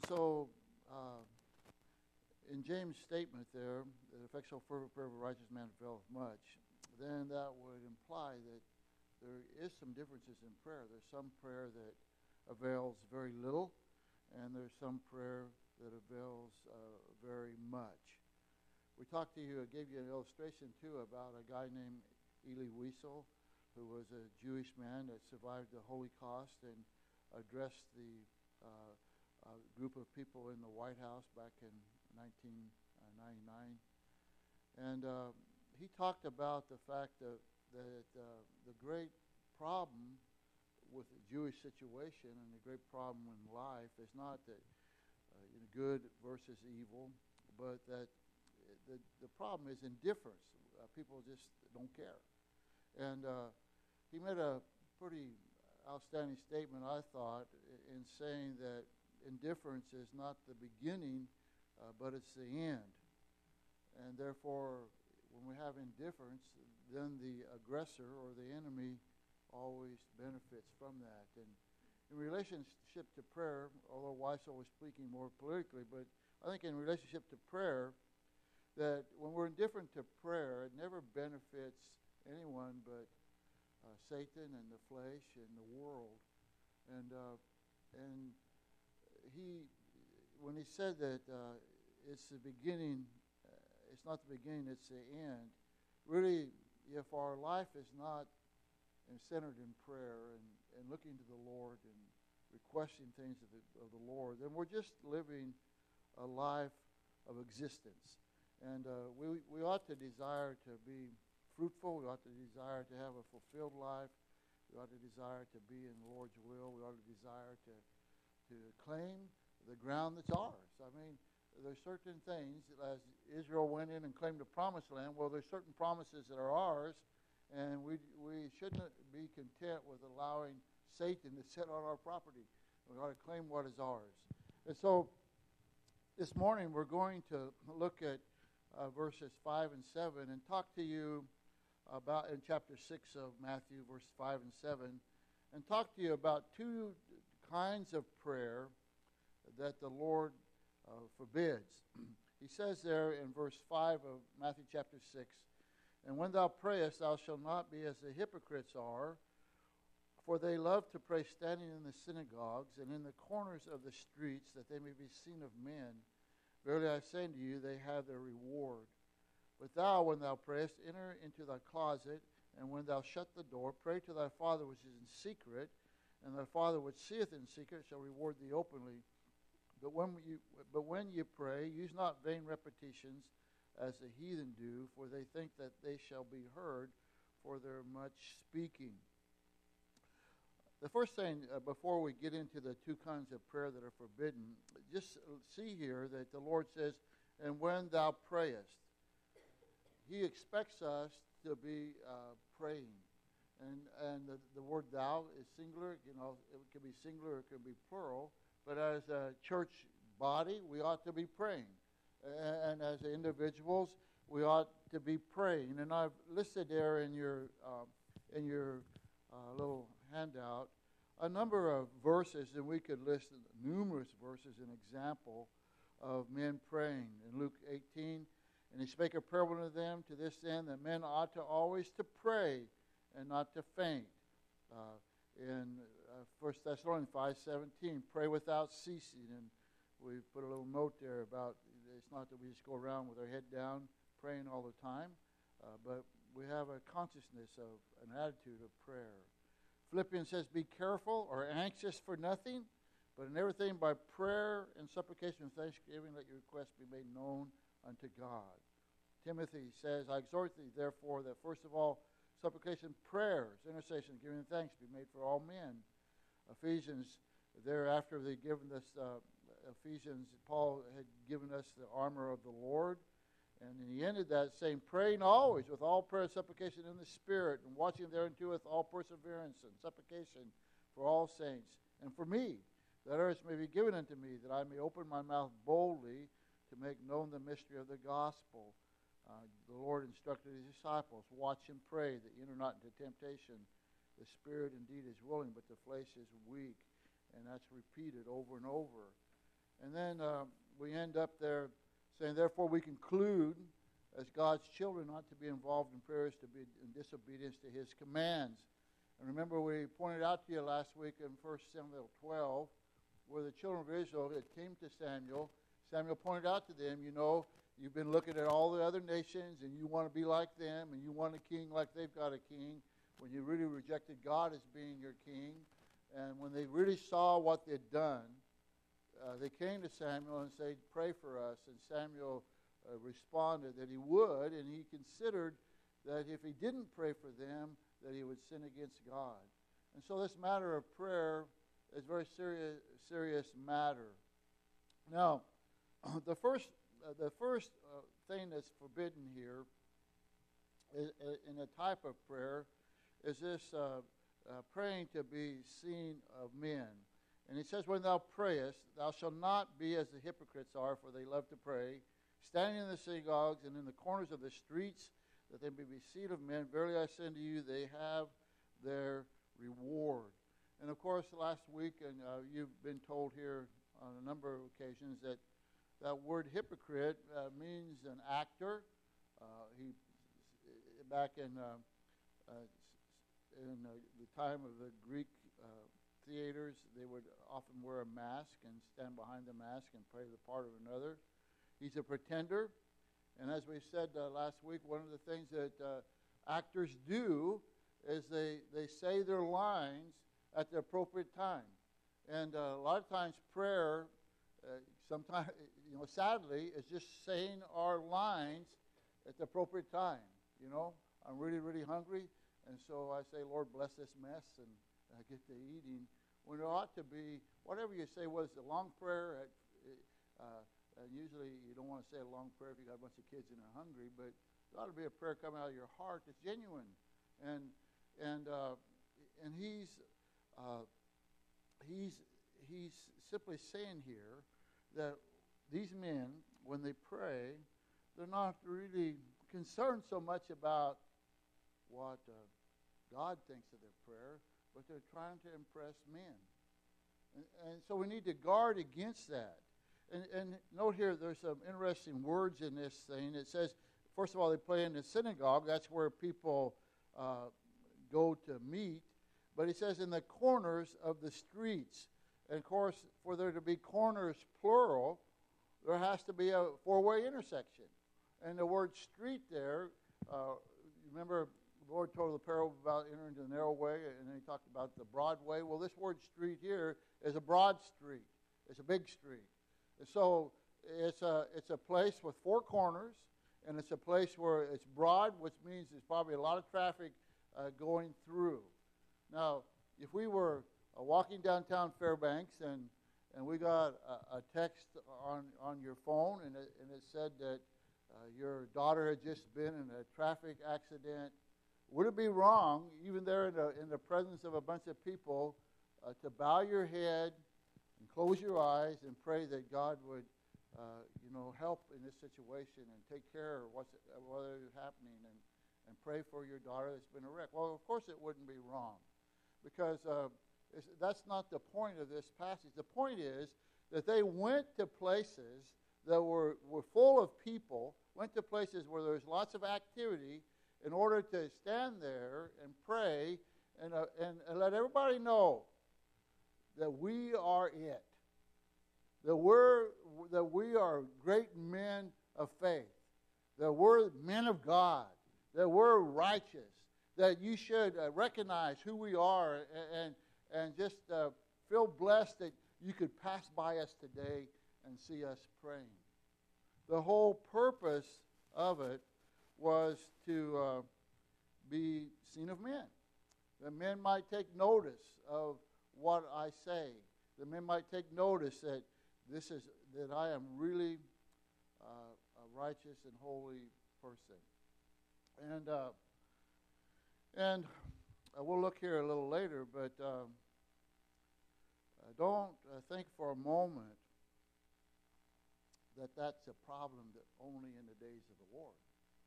So, uh, in James' statement there, the effectual fervent prayer of a righteous man availeth much, then that would imply that there is some differences in prayer. There's some prayer that avails very little, and there's some prayer that avails very much. We talked to you, I gave you an illustration too about a guy named Elie Wiesel, who was a Jewish man that survived the Holocaust and addressed the group of people in the White House back in 1999. And he talked about the fact that the great problem with the Jewish situation and the great problem in life is not that good versus evil, but that the problem is indifference. People just don't care. And he made a pretty outstanding statement, I thought, in saying that indifference is not the beginning, but it's the end. And therefore, when we have indifference, then the aggressor or the enemy always benefits from that. And in relationship to prayer, although Wiesel was speaking more politically, but I think in relationship to prayer, that when we're indifferent to prayer, it never benefits anyone but Satan and the flesh and the world. And he, when he said that it's the beginning, it's not the beginning, it's the end. Really, if our life is not centered in prayer and looking to the Lord and requesting things of the Lord, then we're just living a life of existence. And we ought to desire to be fruitful. We ought to desire to have a fulfilled life. We ought to desire to be in the Lord's will. We ought to desire to claim the ground that's ours. I mean, there's certain things, as Israel went in and claimed the promised land, well, there's certain promises that are ours, and we shouldn't be content with allowing Satan to sit on our property. We ought to claim what is ours. And so this morning we're going to look at verses 5 and 7 and talk to you about, in chapter 6 of Matthew, verses 5 and 7, and talk to you about two kinds of prayer that the Lord forbids. He says there in verse 5 of Matthew chapter 6, "And when thou prayest, thou shalt not be as the hypocrites are, for they love to pray standing in the synagogues and in the corners of the streets, that they may be seen of men. Verily I say unto you, they have their reward. But thou, when thou prayest, enter into thy closet, and when thou shut the door, pray to thy Father which is in secret, and thy Father which seeth in secret shall reward thee openly. But when you pray, use not vain repetitions, as the heathen do, for they think that they shall be heard for their much speaking." The first thing, before we get into the two kinds of prayer that are forbidden, just see here that the Lord says, "And when thou prayest." He expects us to be praying. And the word thou is singular. You know, it can be singular, it can be plural. But as a church body, we ought to be praying. And as individuals, we ought to be praying. And I've listed there in your little handout a number of verses, and we could list numerous verses, an example of men praying. In Luke 18, "And he spake a parable unto them to this end, that men ought to always to pray and not to faint." In 1 Thessalonians 5:17, "Pray without ceasing." And we put a little note there about it's not that we just go around with our head down praying all the time, but we have a consciousness of an attitude of prayer. Philippians says, "Be careful or anxious for nothing, but in everything by prayer and supplication and thanksgiving let your requests be made known unto God." Timothy says, "I exhort thee therefore that first of all supplication, prayers, intercession, giving thanks be made for all men." Ephesians, thereafter they've given us, Ephesians, Paul had given us the armor of the Lord. And he ended that saying, "Praying always with all prayer and supplication in the Spirit, and watching thereunto with all perseverance and supplication for all saints, and for me, that others may be given unto me, that I may open my mouth boldly to make known the mystery of the gospel." The Lord instructed his disciples, "Watch and pray that you enter not into temptation. The spirit indeed is willing, but the flesh is weak." And that's repeated over and over. And then we end up there saying, therefore we conclude as God's children not to be involved in prayers to be in disobedience to his commands. And remember, we pointed out to you last week in 1 Samuel 12, where the children of Israel had came to Samuel. Samuel pointed out to them, you've been looking at all the other nations, and you want to be like them, and you want a king like they've got a king, when you really rejected God as being your king. And when they really saw what they'd done, they came to Samuel and said, pray for us. And Samuel responded that he would, and he considered that if he didn't pray for them, that he would sin against God. And so this matter of prayer is a very serious matter. Now, the first thing that's forbidden here in a type of prayer is this praying to be seen of men. And he says, when thou prayest, thou shalt not be as the hypocrites are, for they love to pray, standing in the synagogues and in the corners of the streets, that they may be seen of men. Verily I say unto you, they have their reward. And of course, last week, and you've been told here on a number of occasions, that word hypocrite means an actor. Back in the time of the Greek theaters, they would often wear a mask and stand behind the mask and play the part of another. He's a pretender. And as we said last week, one of the things that actors do is they say their lines at the appropriate time. And a lot of times prayer, sometimes, sadly, is just saying our lines at the appropriate time. I'm really, really hungry, and so I say, Lord, bless this mess, and I get to eating. When it ought to be, whatever you say, was a long prayer, usually you don't want to say a long prayer if you got a bunch of kids and are hungry, but it ought to be a prayer coming out of your heart that's genuine. And he's simply saying here that these men, when they pray, they're not really concerned so much about what God thinks of their prayer, but they're trying to impress men. And so we need to guard against that. And note here, there's some interesting words in this thing. It says, first of all, they pray in the synagogue. That's where people go to meet. But it says in the corners of the streets. And of course, for there to be corners plural, there has to be a four-way intersection. And the word street there, remember the Lord told the parable about entering the narrow way, and then he talked about the broad way. Well, this word street here is a broad street. It's a big street. And so it's a place with four corners, and it's a place where it's broad, which means there's probably a lot of traffic going through. Now, if we were walking downtown Fairbanks and we got a text on your phone and it said that your daughter had just been in a traffic accident, would it be wrong, even there in the presence of a bunch of people, to bow your head and close your eyes and pray that God would, help in this situation and take care of what is happening and pray for your daughter that's been wrecked? Well, of course it wouldn't be wrong, because that's not the point of this passage. The point is that they went to places that were full of people, went to places where there was lots of activity in order to stand there and pray and let everybody know that we are it, that we are great men of faith, that we're men of God, that we're righteous, that you should recognize who we are and just feel blessed that you could pass by us today and see us praying. The whole purpose of it was to be seen of men. That men might take notice of what I say. That men might take notice that that I am really a righteous and holy person. And we'll look here a little later, but don't think for a moment that that's a problem that only in the days of the Lord.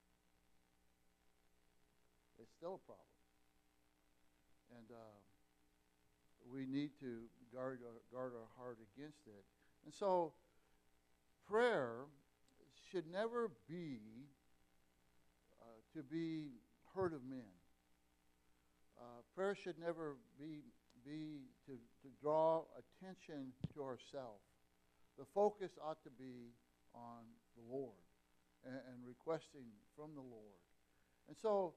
It's still a problem. And we need to guard our heart against it. And so prayer should never be to be heard of men. Prayer should never be to draw attention to ourselves. The focus ought to be on the Lord and requesting from the Lord. And so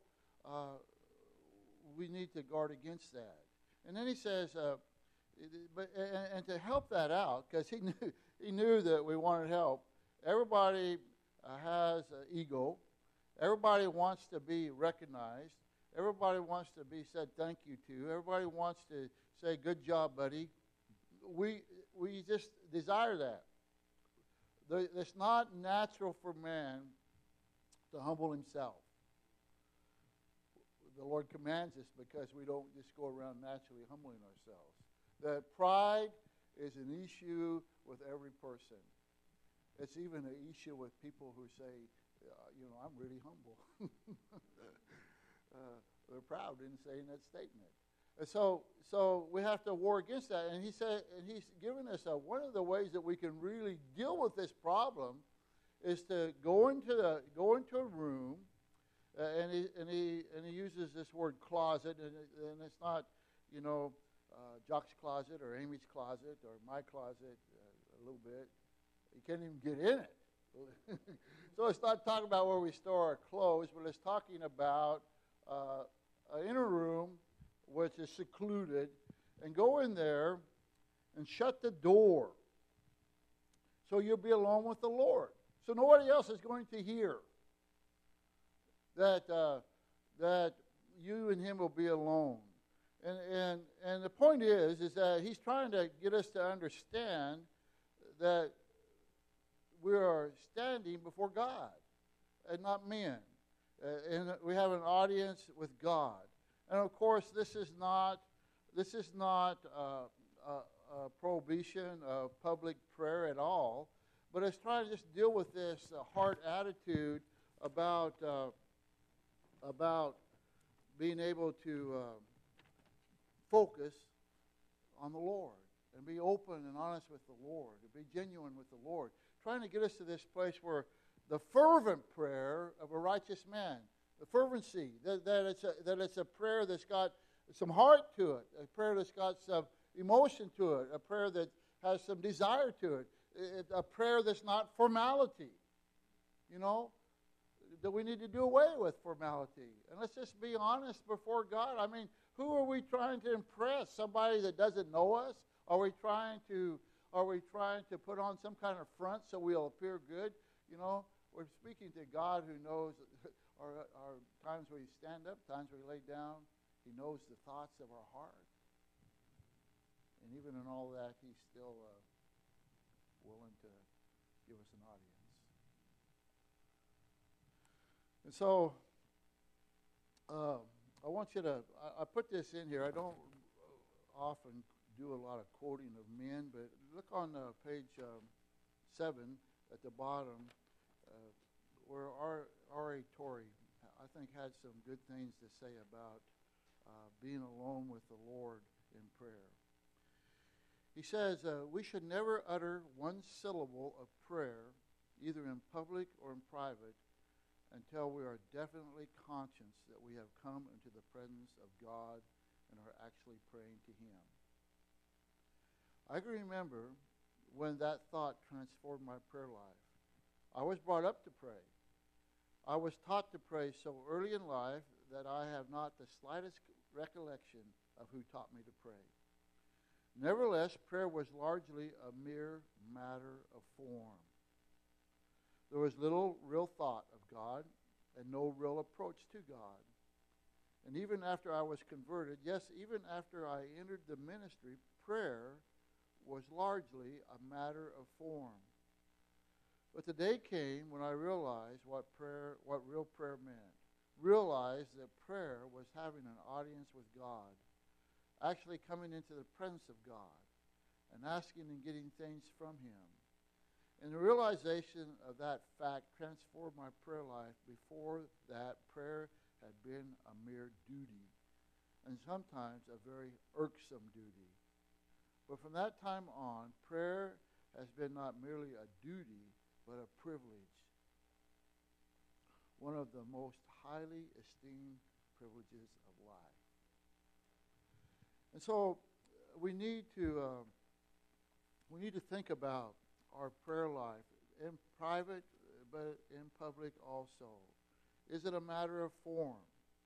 we need to guard against that. And then he says, and to help that out, because he knew that we wanted help. Everybody has an ego. Everybody wants to be recognized. Everybody wants to be said thank you to. Everybody wants to say, good job, buddy. We just desire that. It's not natural for man to humble himself. The Lord commands us because we don't just go around naturally humbling ourselves. That pride is an issue with every person. It's even an issue with people who say, I'm really humble. They're proud in saying that statement. And so we have to war against that. And he said, and he's given us one of the ways that we can really deal with this problem is to go into a room, and he uses this word closet, and it's not Jock's closet or Amy's closet or my closet a little bit. You can't even get in it. So it's not talking about where we store our clothes, but it's talking about an inner room which is secluded, and go in there and shut the door so you'll be alone with the Lord. So nobody else is going to hear that you and him will be alone. And the point is that he's trying to get us to understand that we are standing before God and not men. And we have an audience with God. And of course, this is not a prohibition of public prayer at all, but it's trying to just deal with this heart attitude about being able to focus on the Lord and be open and honest with the Lord, and be genuine with the Lord. Trying to get us to this place where the fervent prayer of a righteous man, the fervency, that it's a prayer that's got some heart to it, a prayer that's got some emotion to it, a prayer that has some desire to it, a prayer that's not formality. That we need to do away with formality. And let's just be honest before God. I mean, who are we trying to impress? Somebody that doesn't know us? Are we trying to put on some kind of front so we'll appear good? We're speaking to God who knows our times we stand up, times we lay down. He knows the thoughts of our heart. And even in all that, he's still willing to give us an audience. And so, I want you to, I put this in here. I don't often do a lot of quoting of men, but look on page 7 at the bottom, where R.A. Torrey, I think, had some good things to say about being alone with the Lord in prayer. He says, we should never utter one syllable of prayer, either in public or in private, until we are definitely conscious that we have come into the presence of God and are actually praying to him. I can remember when that thought transformed my prayer life. I was brought up to pray. I was taught to pray so early in life that I have not the slightest recollection of who taught me to pray. Nevertheless, prayer was largely a mere matter of form. There was little real thought of God and no real approach to God. And even after I was converted, yes, even after I entered the ministry, prayer was largely a matter of form. But the day came when I realized what real prayer meant. Realized that prayer was having an audience with God, actually coming into the presence of God and asking and getting things from him. And the realization of that fact transformed my prayer life. Before that, prayer had been a mere duty, and sometimes a very irksome duty. But from that time on, prayer has been not merely a duty, but a privilege. One of the most highly esteemed privileges of life. And so we need to think about our prayer life in private, but in public also. Is it a matter of form?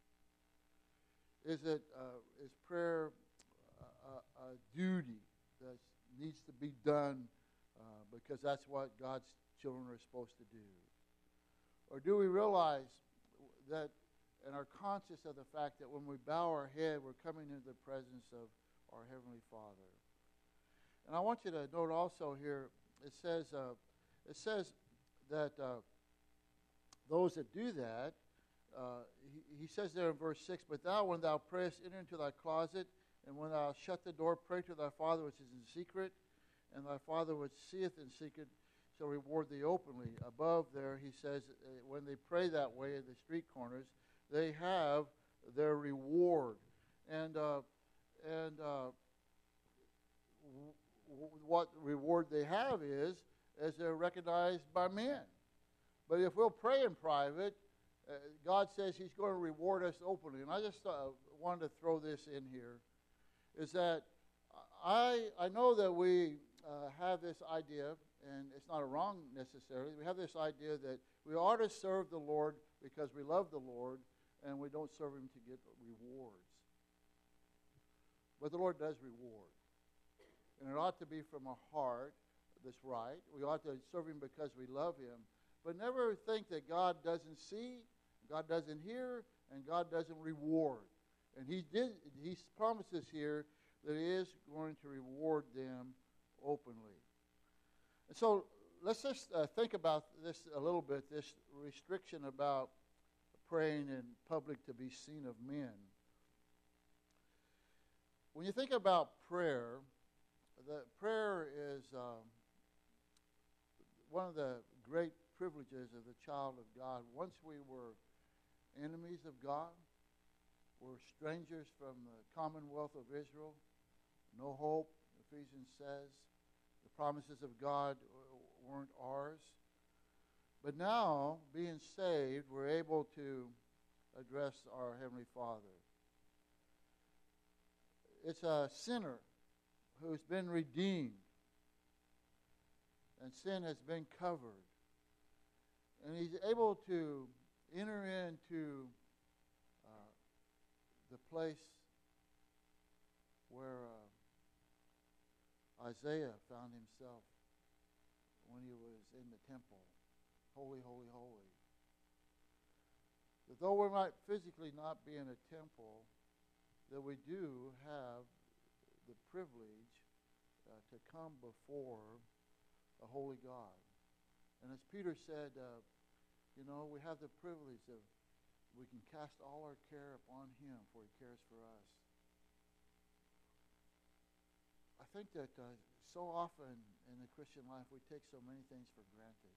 Is prayer a duty that needs to be done because that's what God's children are supposed to do? Or do we realize that and are conscious of the fact that when we bow our head, we're coming into the presence of our Heavenly Father? And I want you to note also here, it says that those that do that, he says there in verse 6, but thou, when thou prayest, enter into thy closet, and when thou shut the door, pray to thy Father which is in secret, and thy Father which seeth in secret shall reward thee openly. Above there, he says, when they pray that way at the street corners, they have their reward. And what reward they have is they're recognized by men. But if we'll pray in private, God says He's going to reward us openly. And I just wanted to throw this in here, is that I know that we have this idea, and it's not wrong necessarily. We have this idea that we ought to serve the Lord because we love the Lord, and we don't serve Him to get rewards. But the Lord does reward. And it ought to be from a heart that's right. We ought to serve Him because we love Him. But never think that God doesn't see, God doesn't hear, and God doesn't reward. And He promises here that He is going to reward them openly. And so let's just think about this a little bit, this restriction about praying in public to be seen of men. When you think about prayer, prayer is one of the great privileges of the child of God. Once we were enemies of God, we're strangers from the commonwealth of Israel, no hope, Ephesians says. The promises of God weren't ours. But now, being saved, we're able to address our Heavenly Father. It's a sinner who's been redeemed, and sin has been covered. And he's able to enter into the place where Isaiah found himself when he was in the temple. Holy, holy, holy. That though we might physically not be in a temple, that we do have the privilege to come before a holy God. And as Peter said, we have the privilege of, we can cast all our care upon Him, for He cares for us. I think that so often in the Christian life, we take so many things for granted.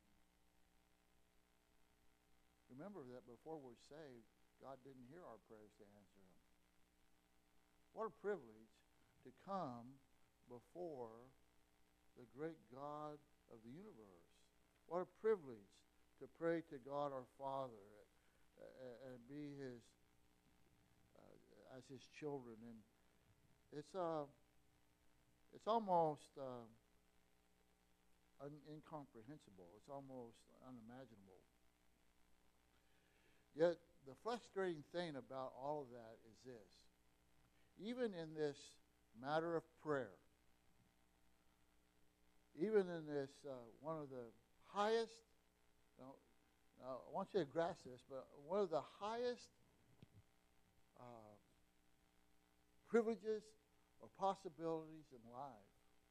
Remember that before we're saved, God didn't hear our prayers to answer them. What a privilege to come before the great God of the universe. What a privilege to pray to God our Father and be as His children. And it's almost incomprehensible. It's almost unimaginable. Yet the frustrating thing about all of that is this. Even in this matter of prayer, even in this one of the highest, I want you to grasp this, but one of the highest privileges or possibilities in life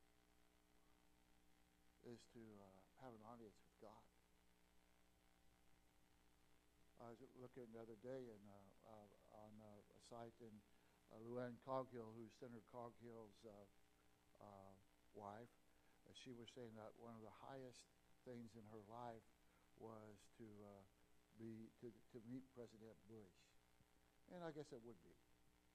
is to have an audience with God. I was looking the other day on a site in Luann Coghill, who's Senator Coghill's wife. She was saying that one of the highest things in her life was to meet President Bush, and I guess it would be.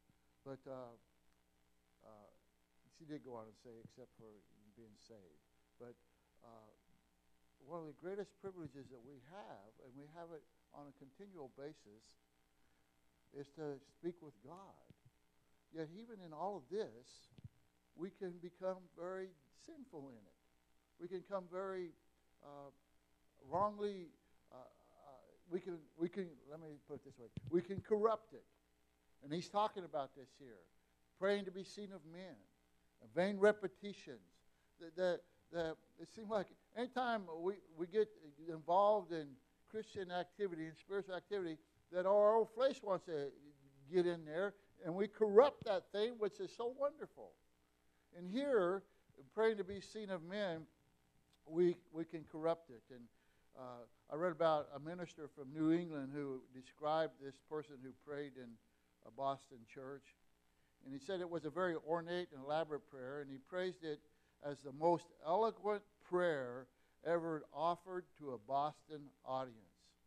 But she did go on and say, except for being saved. But one of the greatest privileges that we have, and we have it on a continual basis, is to speak with God. Yet even in all of this, we can become very sinful in it. We can come very wrongly. We can. Let me put it this way: we can corrupt it. And he's talking about this here, praying to be seen of men, vain repetitions. It seems like anytime we get involved in Christian activity and spiritual activity, that our old flesh wants to get in there, and we corrupt that thing, which is so wonderful. And here, praying to be seen of men, we can corrupt it. And I read about a minister from New England who described this person who prayed in a Boston church. And he said it was a very ornate and elaborate prayer, and he praised it as the most eloquent prayer ever offered to a Boston audience.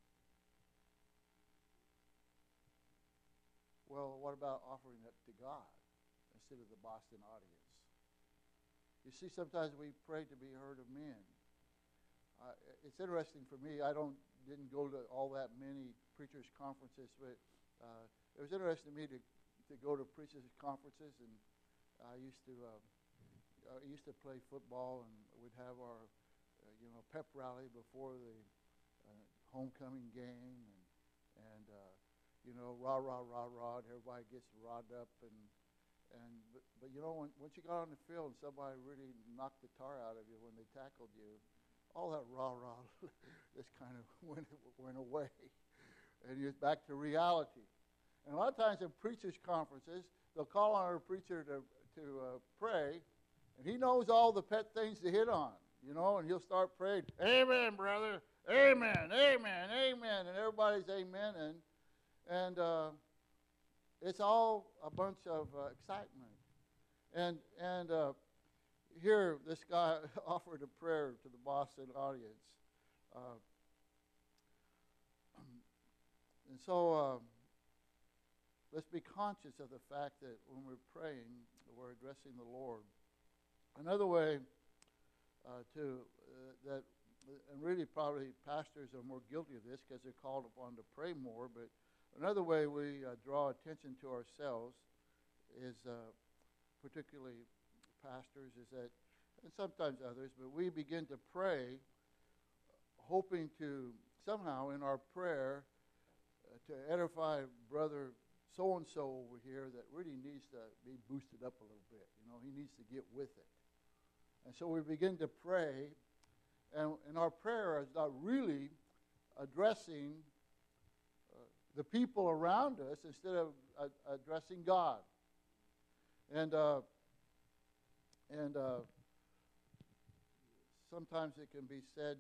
Well, what about offering it to God instead of the Boston audience? You see, sometimes we pray to be heard of men. It's interesting for me. I didn't go to all that many preachers' conferences, but it was interesting to me to go to preachers' conferences, and I used to play football, and we'd have our pep rally before the homecoming game, and rah rah rah rah, and everybody gets rawed up, but once you got on the field and somebody really knocked the tar out of you when they tackled you, all that rah rah just kind of went away, and you're back to reality. And a lot of times in preachers' conferences, they'll call on a preacher to pray, and he knows all the pet things to hit on, and he'll start praying, "Amen, brother, amen, amen, amen," and everybody's amening, and it's all a bunch of excitement. And here, this guy offered a prayer to the Boston audience, and so. Let's be conscious of the fact that when we're praying, we're addressing the Lord. Another way and really probably pastors are more guilty of this because they're called upon to pray more, but another way we draw attention to ourselves is, particularly pastors, is that, and sometimes others, but we begin to pray hoping to somehow in our prayer to edify brother so-and-so over here that really needs to be boosted up a little bit. He needs to get with it. And so we begin to pray, and our prayer is not really addressing the people around us instead of addressing God. And sometimes it can be said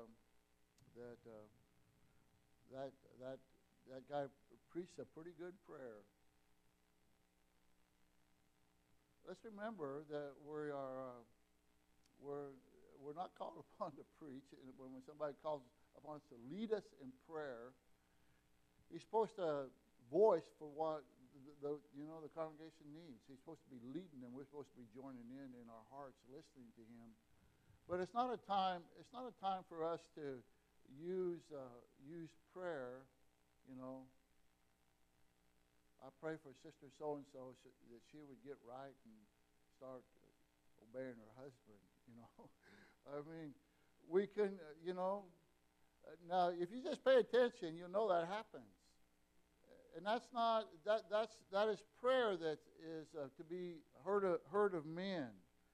that guy preached a pretty good prayer. Let's remember that we're not called upon to preach. And when somebody calls upon us to lead us in prayer, he's supposed to voice for what the congregation needs. He's supposed to be leading, and we're supposed to be joining in our hearts, listening to him. But it's not a time for us to use prayer. I pray for Sister so-and-so that she would get right and start obeying her husband, I mean, we can, now if you just pay attention, you'll know that happens. And that's not, that is prayer that is to be heard of men.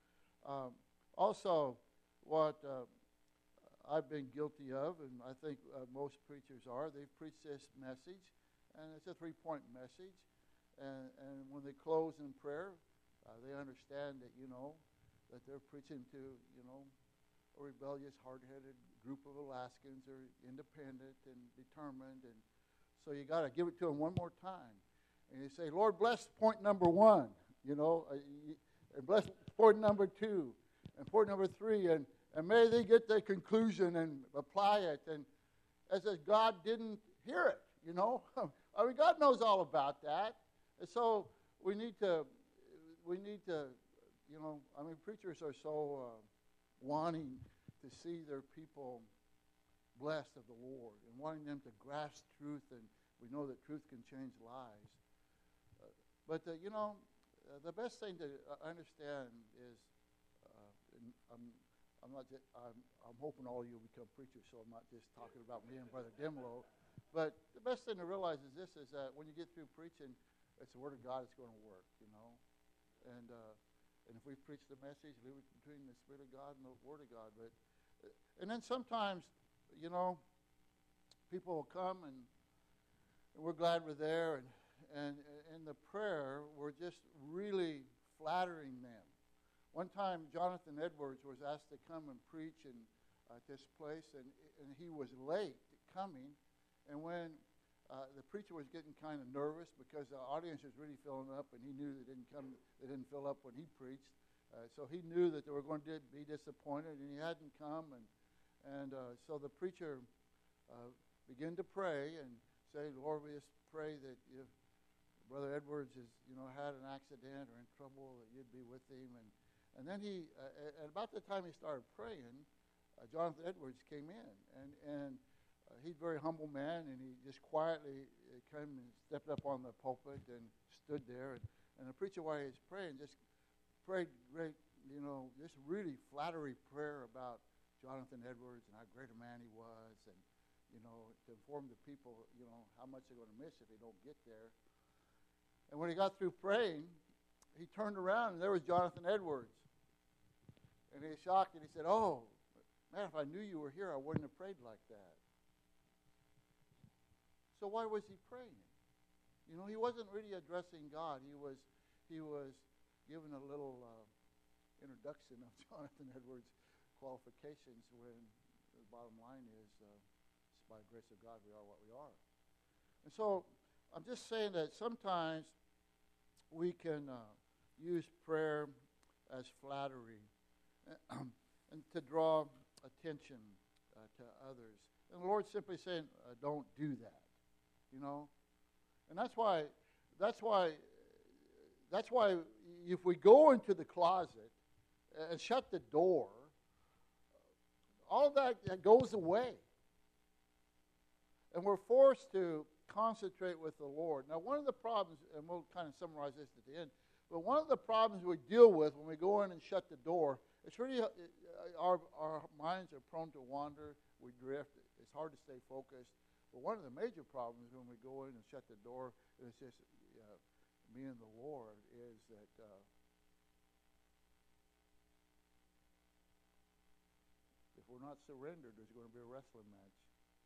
Also, what I've been guilty of, and I think most preachers are, they've preached this message, and it's a 3-point message. And when they close in prayer, they understand that, that they're preaching to, a rebellious, hard-headed group of Alaskans who are independent and determined. And so you got to give it to them one more time. And you say, Lord, bless point number 1, and bless point number 2, and point number 3, and may they get the conclusion and apply it. And as if God didn't hear it, I mean, God knows all about that. And so we need to, preachers are so wanting to see their people blessed of the Lord and wanting them to grasp truth, and we know that truth can change lives. The best thing to understand is, I'm hoping all of you will become preachers, so I'm not just talking about me and Brother Dimlow. But the best thing to realize is this: is that when you get through preaching, it's the Word of God that's going to work, And if we preach the message, leave it between the Spirit of God and the Word of God. And then sometimes, people will come and we're glad we're there, and in the prayer, we're just really flattering them. One time, Jonathan Edwards was asked to come and preach at this place, and he was late coming. And when the preacher was getting kind of nervous because the audience was really filling up, and he knew they didn't fill up when he preached. So he knew that they were going to be disappointed, and he hadn't come. So the preacher began to pray and say, "Lord, we just pray that if Brother Edwards has, had an accident or in trouble, that you'd be with him." And then at about the time he started praying, Jonathan Edwards came in, and he's a very humble man, and he just quietly came and stepped up on the pulpit and stood there, and the preacher, while he was praying, just prayed great, just really flattery prayer about Jonathan Edwards and how great a man he was, and to inform the people, how much they're going to miss if they don't get there. And when he got through praying, he turned around, and there was Jonathan Edwards. And he was shocked, and he said, "Oh, man, if I knew you were here, I wouldn't have prayed like that." So why was he praying? He wasn't really addressing God. He was giving a little introduction of Jonathan Edwards' qualifications, when the bottom line is, by the grace of God, we are what we are. And so I'm just saying that sometimes we can use prayer as flattery and to draw attention to others. And the Lord's simply saying, don't do that, And that's why if we go into the closet and shut the door, all of that goes away. And we're forced to concentrate with the Lord. Now, one of the problems, and we'll kind of summarize this at the end, but one of the problems we deal with when we go in and shut the door, it's really, our minds are prone to wander, we drift, it's hard to stay focused. But one of the major problems when we go in and shut the door, and it's just me and the Lord, is that if we're not surrendered, there's going to be a wrestling match.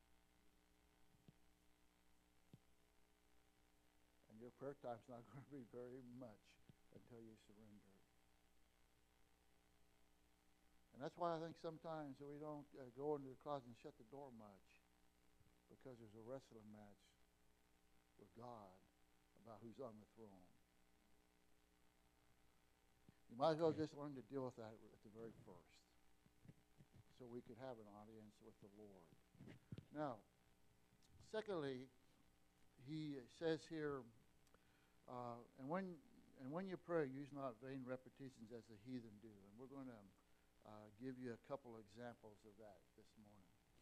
And your prayer time's not going to be very much until you surrender. And that's why I think sometimes we don't go into the closet and shut the door much, because there's a wrestling match with God about who's on the throne. You might as well just learn to deal with that at the very first, so we could have an audience with the Lord. Now, secondly, he says here, and when you pray, use not vain repetitions as the heathen do. And we're going to give you a couple of examples of that this morning.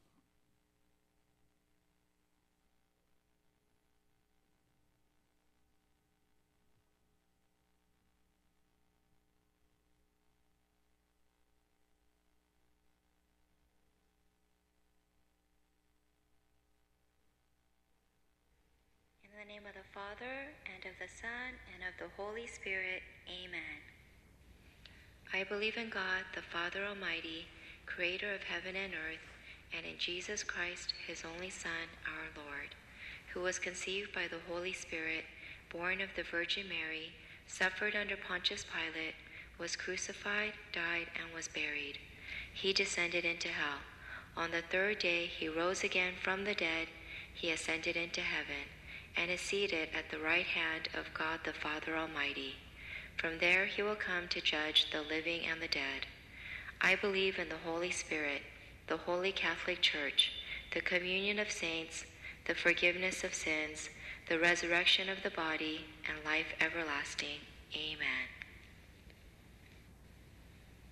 In the name of the Father, and of the Son, and of the Holy Spirit, amen. I believe in God, the Father Almighty, creator of heaven and earth, and in Jesus Christ, his only Son, our Lord, who was conceived by the Holy Spirit, born of the Virgin Mary, suffered under Pontius Pilate, was crucified, died, and was buried. He descended into hell. On the third day he rose again from the dead. He ascended into heaven, and is seated at the right hand of God the Father Almighty. From there he will come to judge the living and the dead. I believe in the Holy Spirit, the Holy Catholic Church, the communion of saints, the forgiveness of sins, the resurrection of the body, and life everlasting. Amen.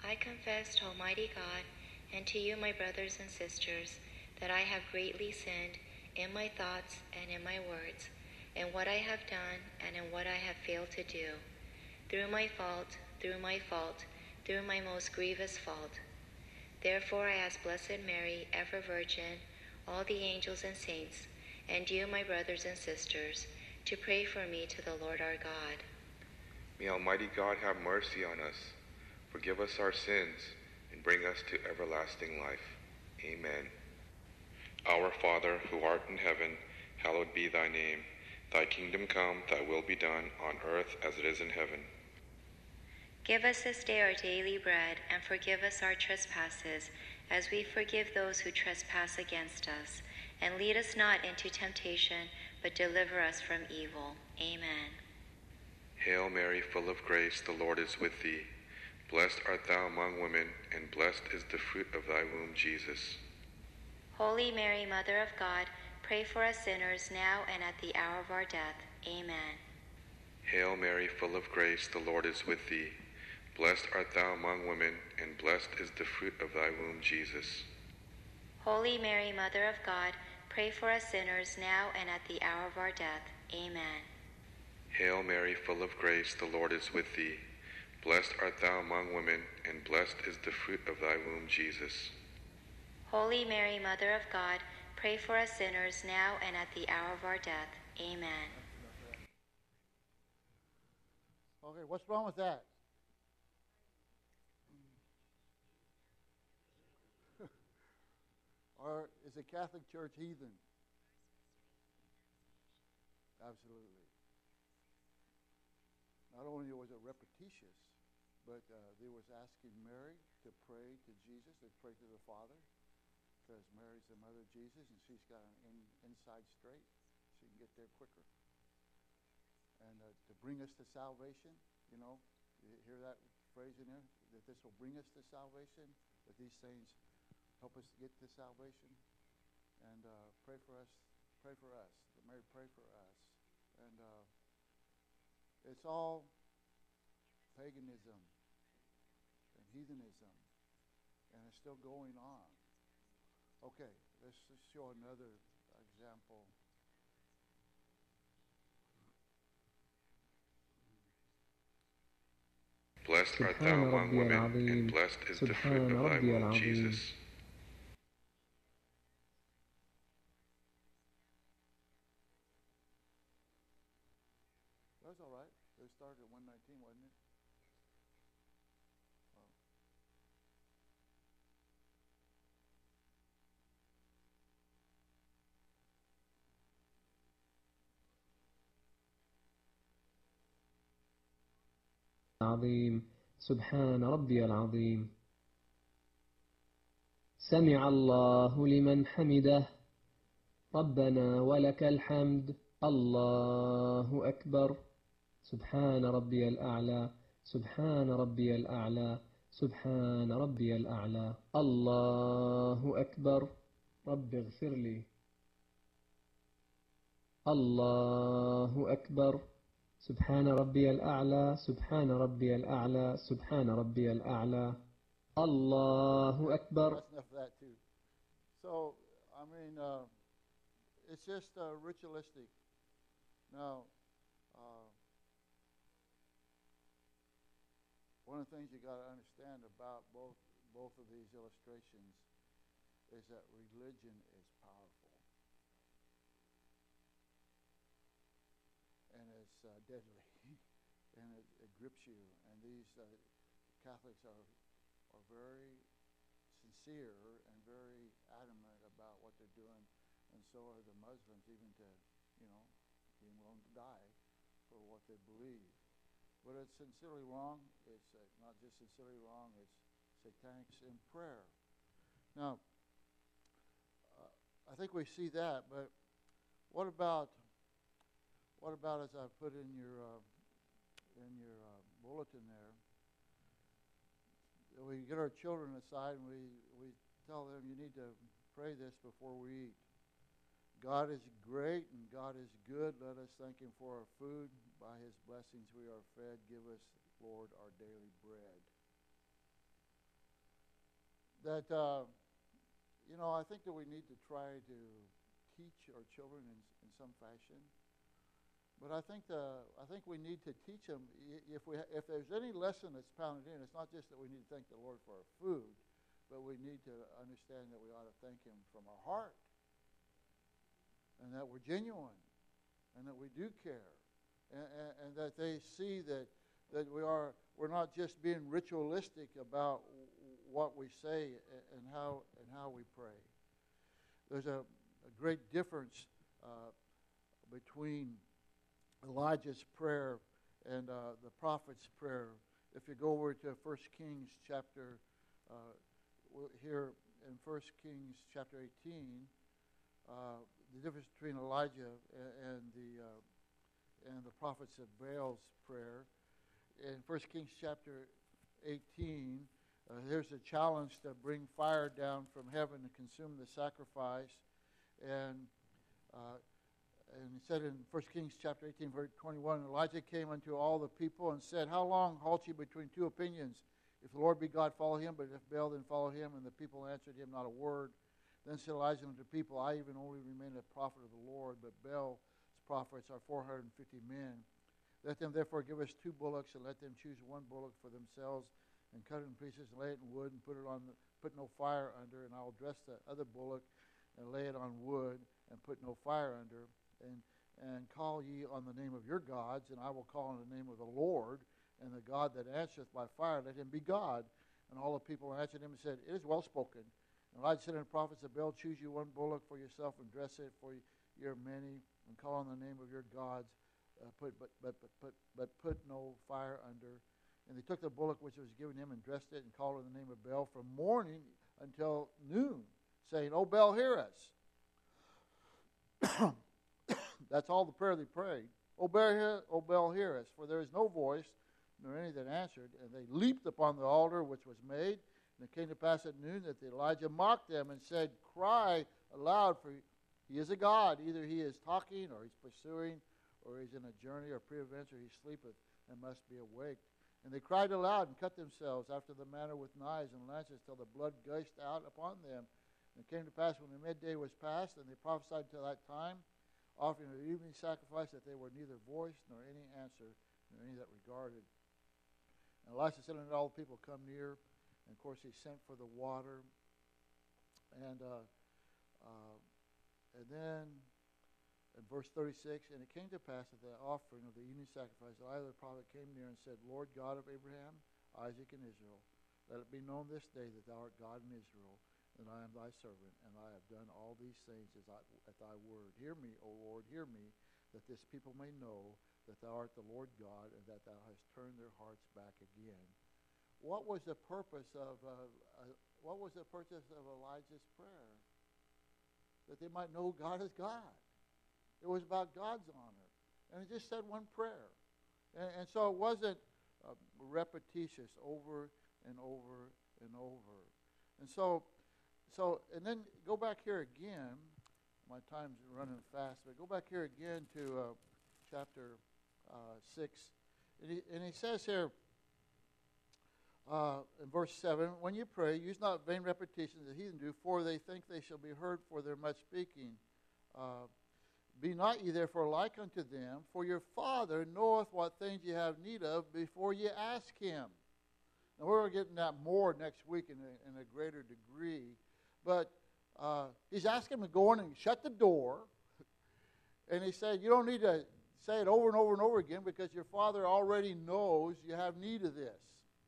I confess to Almighty God and to you, my brothers and sisters, that I have greatly sinned in my thoughts and in my words, in what I have done and in what I have failed to do, through my fault, through my fault, through my most grievous fault. Therefore I ask Blessed Mary, ever Virgin, all the angels and saints, and you, my brothers and sisters, to pray for me to the Lord our God. May Almighty God have mercy on us, forgive us our sins, and bring us to everlasting life. Amen. Our Father, who art in heaven, hallowed be thy name. Thy kingdom come, thy will be done, on earth as it is in heaven. Give us this day our daily bread, and forgive us our trespasses, as we forgive those who trespass against us. And lead us not into temptation, but deliver us from evil. Amen. Hail Mary, full of grace, the Lord is with thee. Blessed art thou among women, and blessed is the fruit of thy womb, Jesus. Holy Mary, Mother of God, pray for us sinners now and at the hour of our death. Amen. Hail Mary, full of grace, the Lord is with thee. Blessed art thou among women, and blessed is the fruit of thy womb, Jesus. Holy Mary, Mother of God, pray for us sinners now and at the hour of our death. Amen. Hail Mary, full of grace, the Lord is with thee. Blessed art thou among women, and blessed is the fruit of thy womb, Jesus. Holy Mary, Mother of God, pray for us sinners now and at the hour of our death. Amen. Okay, what's wrong with that? Or is the Catholic Church heathen? Absolutely. Not only was it repetitious, but they was asking Mary to pray to Jesus, to pray to the Father, because Mary's the mother of Jesus, and she's got an inside straight. She can get there quicker. And to bring us to salvation, you hear that phrase in there? That this will bring us to salvation, that these things help us to get to salvation. And pray for us. Pray for us. Mary, pray for us. And it's all paganism and heathenism, and it's still going on. Okay, let's just show another example. Blessed art thou among women, and blessed is the fruit of thy womb, Jesus. That's all right. It started at 119, wasn't it? Oh. العظيم سبحان ربي العظيم. سمع الله لمن حمده ربنا ولك الحمد. الله أكبر. سبحان ربي الأعلى سبحان ربي الأعلى سبحان ربي الأعلى. الله أكبر. رب اغفر لي. الله أكبر. سبحان ربي الأعلى سبحان ربي الأعلى سبحان ربي الأعلى. الله أكبر. That's enough of that too. So, it's just ritualistic. Now, one of the things you got to understand about both of these illustrations is that religion is powerful and it's deadly, and it grips you. And these Catholics are very sincere and very adamant about what they're doing, and so are the Muslims, even to being willing to die for what they believe. But it's sincerely wrong. It's not just sincerely wrong, it's satanic in prayer. Now, I think we see that, but what about as I put in your bulletin there, we get our children aside and we tell them, you need to pray this before we eat. God is great and God is good. Let us thank Him for our food. By His blessings we are fed. Give us, Lord, our daily bread. that, I think that we need to try to teach our children in some fashion. But I think we need to teach them, if there's any lesson that's pounded in, it's not just that we need to thank the Lord for our food, but we need to understand that we ought to thank Him from our heart, and that we're genuine, and that we do care, and that they see that we're not just being ritualistic about what we say and how we pray. There's a great difference between Elijah's prayer and the prophet's prayer. If you go over to 1 Kings chapter, here in 1 Kings chapter 18, the difference between Elijah and the prophets of Baal's prayer. In 1 Kings chapter 18, there's a challenge to bring fire down from heaven to consume the sacrifice. And he said in 1 Kings chapter 18, verse 21, Elijah came unto all the people and said, How long halt ye between two opinions? If the Lord be God, follow him, but if Baal, then follow him. And the people answered him not a word. Then said Elijah unto the people, I even only remain a prophet of the Lord, but Baal's prophets are 450 men. Let them therefore give us 2 bullocks, and let them choose 1 bullock for themselves, and cut it in pieces, and lay it in wood, and put no fire under. And I will dress the other bullock, and lay it on wood, and put no fire under. And call ye on the name of your gods, and I will call on the name of the Lord, and the God that answereth by fire, let him be God. And all the people answered him and said, It is well spoken. And Elijah said unto the prophets of Baal, Choose you 1 bullock for yourself, and dress it for your many, and call on the name of your gods, but put no fire under. And they took the bullock which was given him, and dressed it, and called on the name of Baal from morning until noon, saying, O Baal, hear us. That's all the prayer they prayed. O Baal, hear us, for there is no voice, nor any that answered. And they leaped upon the altar which was made. And it came to pass at noon that Elijah mocked them and said, Cry aloud, for he is a god. Either he is talking, or he's pursuing, or he's in a journey, or peradventure he sleepeth and must be awaked. And they cried aloud and cut themselves after the manner with knives and lances till the blood gushed out upon them. And it came to pass when the midday was past, and they prophesied until that time, offering an evening sacrifice, that they were neither voiced nor any answer, nor any that regarded. And Elisha said unto all the people, Come near. And of course he sent for the water. And then in verse 36, and it came to pass at the offering of the evening sacrifice, Elijah the prophet came near and said, Lord God of Abraham, Isaac, and Israel, let it be known this day that thou art God in Israel, and I am thy servant, and I have done all these things at thy word. Hear me, O Lord, hear me, that this people may know that thou art the Lord God, and that thou hast turned their hearts back again. What was the purpose of Elijah's prayer? That they might know God is God. It was about God's honor, and it just said one prayer, and so it wasn't repetitious over and over and over, and so and then go back here again. My time's running fast, but go back here again to chapter 6, and he says here in verse 7, when you pray, use not vain repetitions as the heathen do, for they think they shall be heard for their much speaking. Be not ye therefore like unto them, for your Father knoweth what things ye have need of before ye ask him. Now we're getting that more next week in a greater degree, but he's asking them to go in and shut the door, and he said you don't need to say it over and over and over again, because your Father already knows you have need of this.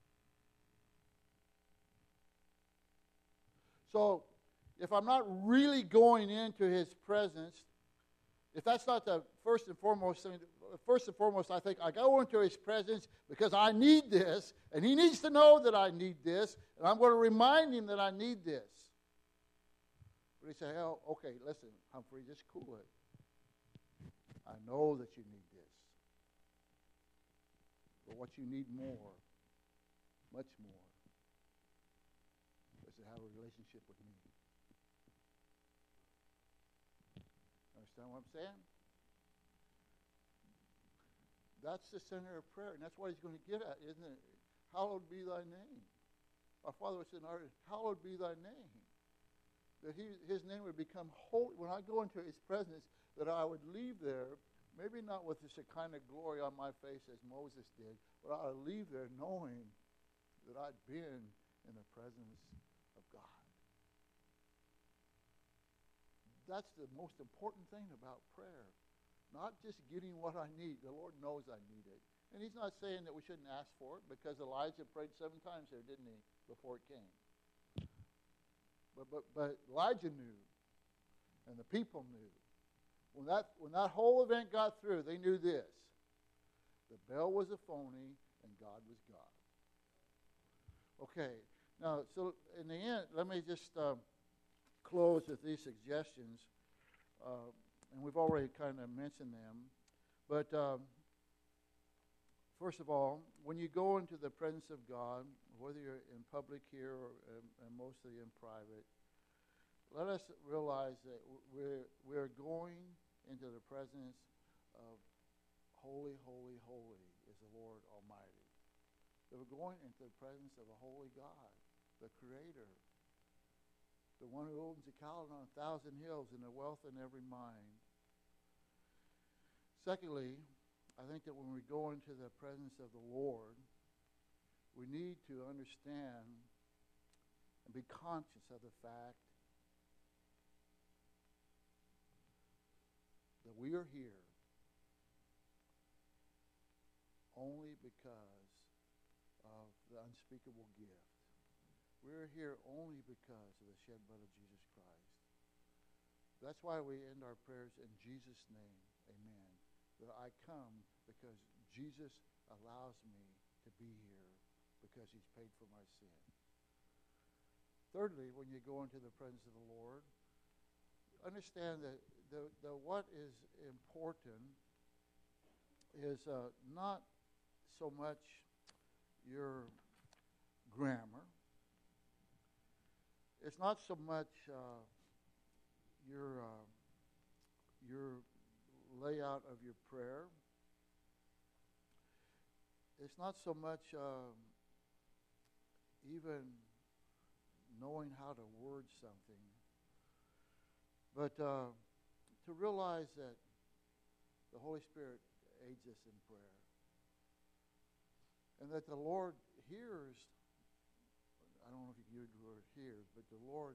So if I'm not really going into his presence, if that's not the first and foremost thing, I think I go into his presence because I need this, and he needs to know that I need this, and I'm going to remind him that I need this. But he said, oh, okay, listen, Humphrey, just cool it. I know that you need this. But what you need more, much more, is to have a relationship with me. Understand what I'm saying? That's the center of prayer, and that's what he's going to get at, isn't it? Hallowed be thy name. Our Father which is in heaven, hallowed be thy name. That his name would become holy. When I go into his presence, that I would leave there, maybe not with this kind of glory on my face as Moses did, but I would leave there knowing that I'd been in the presence of God. That's the most important thing about prayer. Not just getting what I need. The Lord knows I need it. And he's not saying that we shouldn't ask for it, because Elijah prayed 7 times there, didn't he, before it came. But Elijah knew, and the people knew. When that whole event got through, they knew this. The Baal was a phony, and God was God. Okay, now, so in the end, let me just close with these suggestions. And we've already kind of mentioned them. But first of all, when you go into the presence of God, whether you're in public here or and mostly in private, let us realize that we're going into the presence of holy, holy, holy is the Lord Almighty. That we're going into the presence of a holy God, the Creator, the one who owns the cattle on 1,000 hills and the wealth in every mind. Secondly, I think that when we go into the presence of the Lord, we need to understand and be conscious of the fact that we are here only because of the unspeakable gift. We're here only because of the shed blood of Jesus Christ. That's why we end our prayers in Jesus' name. Amen. That I come because Jesus allows me to be here because he's paid for my sin. Thirdly, when you go into the presence of the Lord, understand that what is important is not so much your grammar. It's not so much your layout of your prayer. It's not so much even knowing how to word something, but to realize that the Holy Spirit aids us in prayer, and that the Lord hears. I don't know if you can use the word hears, but the Lord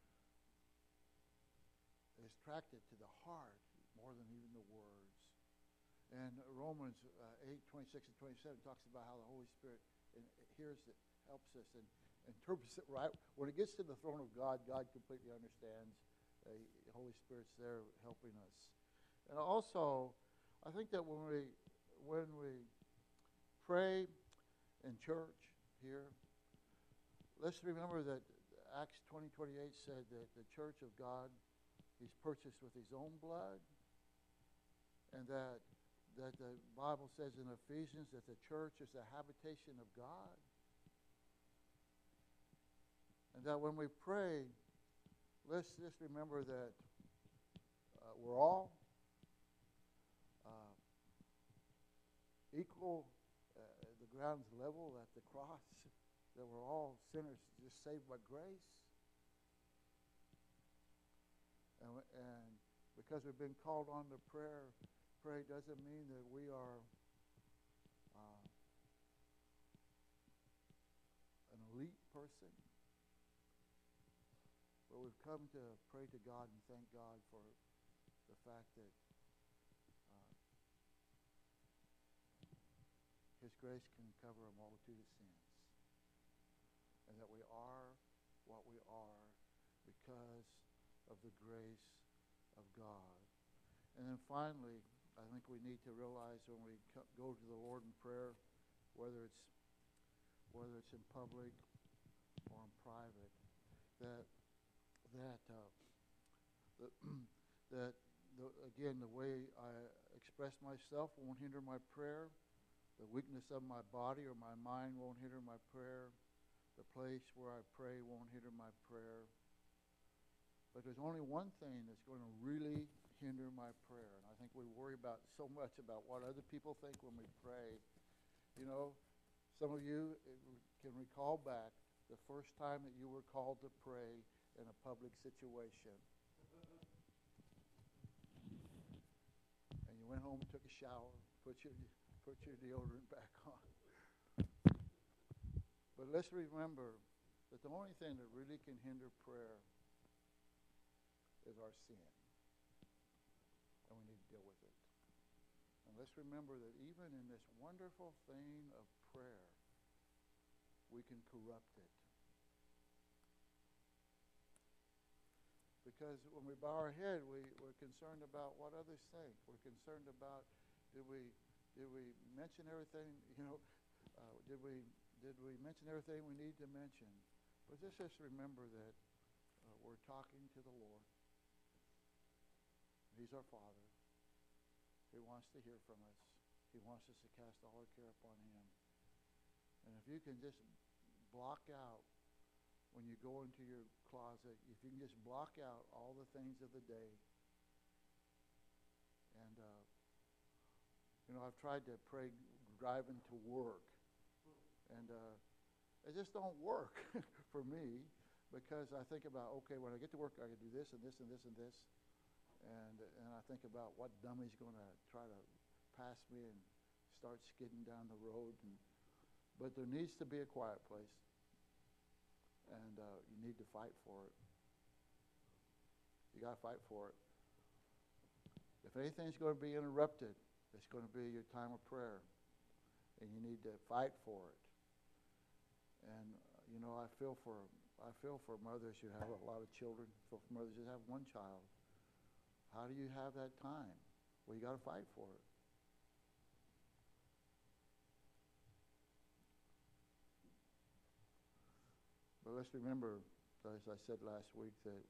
is attracted to the heart more than even the words. And Romans 8:26 and 27 talks about how the Holy Spirit hears it, helps us, and interprets it right. When it gets to the throne of God, God completely understands. The Holy Spirit's there helping us. And also, I think that when we pray in church here, let's remember that Acts 20:28 said that the church of God, he's purchased with his own blood, and that the Bible says in Ephesians that the church is the habitation of God. And that when we pray, let's just remember that we're all equal, the ground's level at the cross, that we're all sinners just saved by grace. And because we've been called on to pray doesn't mean that we are an elite person. But we've come to pray to God and thank God for the fact that his grace can cover a multitude of sins. And that we are what we are because of the grace of God. And then finally, I think we need to realize when we go to the Lord in prayer, whether it's in public or in private, that again, the way I express myself won't hinder my prayer. The weakness of my body or my mind won't hinder my prayer. The place where I pray won't hinder my prayer. But there's only one thing that's going to really hinder my prayer. And I think we worry so much about what other people think when we pray. You know, some of you can recall back the first time that you were called to pray in a public situation. And you went home, took a shower, put your deodorant back on. But let's remember that the only thing that really can hinder prayer is our sin. And we need to deal with it. And let's remember that even in this wonderful thing of prayer, we can corrupt it. Because when we bow our head, we're concerned about what others think. We're concerned about, did we mention everything, did we mention everything we need to mention? But just remember that we're talking to the Lord. He's our Father. He wants to hear from us. He wants us to cast all our care upon Him. And if you can just block out, when you go into your closet, if you can just block out all the things of the day. And, I've tried to pray driving to work. And it just don't work for me, because I think about, okay, when I get to work, I can do this and this and this and this. And I think about what dummy's going to try to pass me and start skidding down the road. But there needs to be a quiet place. And you need to fight for it. You got to fight for it. If anything's going to be interrupted, it's going to be your time of prayer. And you need to fight for it. And, I feel for mothers who have a lot of children. I feel for mothers who have one child. How do you have that time? Well, you got to fight for it. But let's remember, as I said last week, that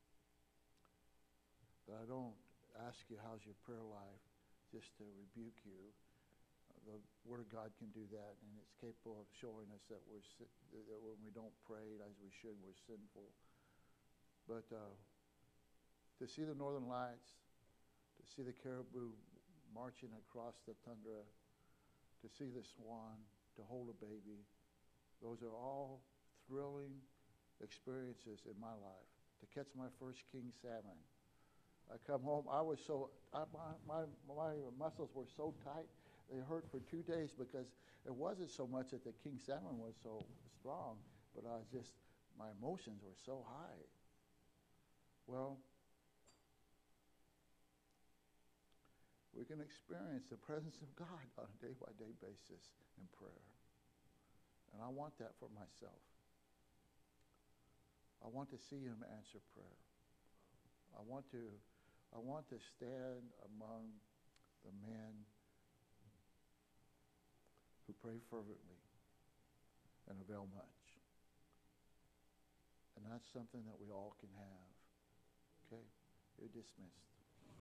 I don't ask you how's your prayer life just to rebuke you. The Word of God can do that, and it's capable of showing us that that when we don't pray as we should, we're sinful. But to see the northern lights, to see the caribou marching across the tundra, to see the swan, to hold a baby, those are all thrilling experiences in my life. To catch my first king salmon. I come home, my muscles were so tight, they hurt for 2 days, because it wasn't so much that the king salmon was so strong, but my emotions were so high. Well, we can experience the presence of God on a day-by-day basis in prayer. And I want that for myself. I want to see Him answer prayer. I want to stand among the men who pray fervently and avail much. And that's something that we all can have. Okay? You're dismissed.